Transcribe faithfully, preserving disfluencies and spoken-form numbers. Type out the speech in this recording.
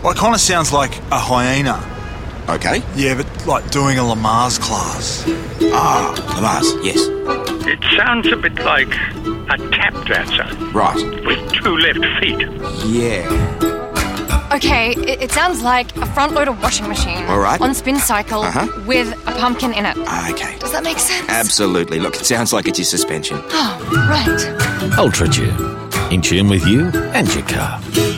Well, it kind of sounds like a hyena. Okay. Yeah, but like doing a Lamaze class. Ah, Lamaze, yes. It sounds a bit like a tap dancer. Right. With two left feet. Yeah. Okay, it, it sounds like a front-loader washing machine. All right. On spin cycle Uh-huh. with a pumpkin in it. Okay. Does that make sense? Absolutely. Look, it sounds like it's your suspension. Oh, right. Ultra Tune. In tune with you and your car.